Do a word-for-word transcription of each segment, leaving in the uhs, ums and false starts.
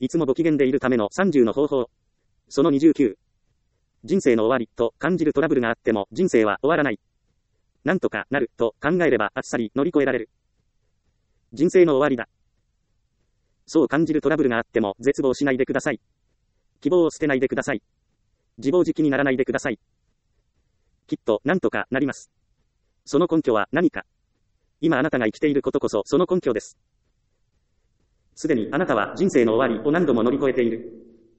いつもご機嫌でいるためのさんじゅうの方法。そのにじゅうきゅう。人生の終わりと感じるトラブルがあっても人生は終わらない。なんとかなると考えればあっさり乗り越えられる。人生の終わりだ。そう感じるトラブルがあっても絶望しないでください。希望を捨てないでください。自暴自棄にならないでください。きっとなんとかなります。その根拠は何か。今あなたが生きていることこそその根拠です。すでにあなたは人生の終わりを何度も乗り越えている。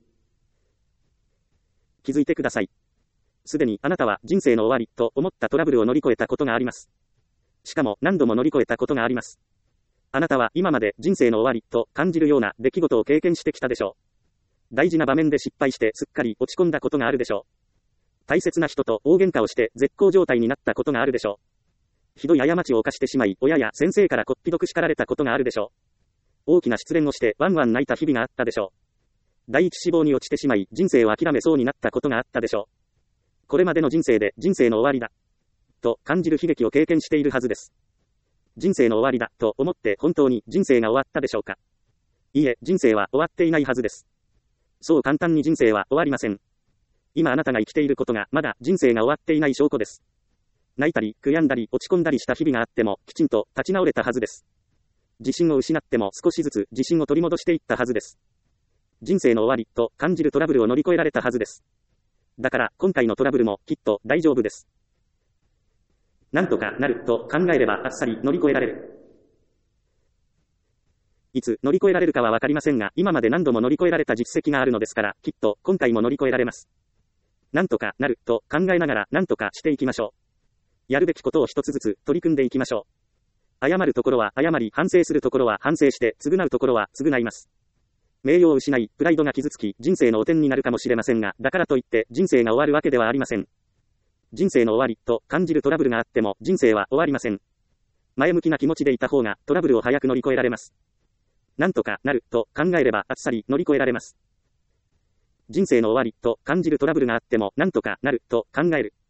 気づいてください。すでにあなたは人生の終わりと思ったトラブルを乗り越えたことがあります。しかも何度も乗り越えたことがあります。あなたは今まで人生の終わりと感じるような出来事を経験してきたでしょう。大事な場面で失敗してすっかり落ち込んだことがあるでしょう。大切な人と大喧嘩をして絶好状態になったことがあるでしょう。ひどい過ちを犯してしまい親や先生からこっぴどく叱られたことがあるでしょう。大きな失恋をしてワンワン泣いた日々があったでしょう。第一志望に落ちてしまい人生を諦めそうになったことがあったでしょう。これまでの人生で人生の終わりだと感じる悲劇を経験しているはずです。人生の終わりだと思って本当に人生が終わったでしょうか。いいえ、人生は終わっていないはずです。そう簡単に人生は終わりません。今あなたが生きていることがまだ人生が終わっていない証拠です。泣いたり悔やんだり落ち込んだりした日々があってもきちんと立ち直れたはずです。自信を失っても少しずつ自信を取り戻していったはずです。人生の終わりと感じるトラブルを乗り越えられたはずです。だから今回のトラブルもきっと大丈夫です。なんとかなると考えればあっさり乗り越えられる。いつ乗り越えられるかはわかりませんが、今まで何度も乗り越えられた実績があるのですから、きっと今回も乗り越えられます。なんとかなると考えながら何とかしていきましょう。やるべきことを一つずつ取り組んでいきましょう。謝るところは謝り、反省するところは反省して、償うところは償います。名誉を失い、プライドが傷つき、人生の汚点になるかもしれませんが、だからといって人生が終わるわけではありません。人生の終わりと感じるトラブルがあっても人生は終わりません。前向きな気持ちでいた方がトラブルを早く乗り越えられます。なんとかなると考えればあっさり乗り越えられます。人生の終わりと感じるトラブルがあってもなんとかなると考える。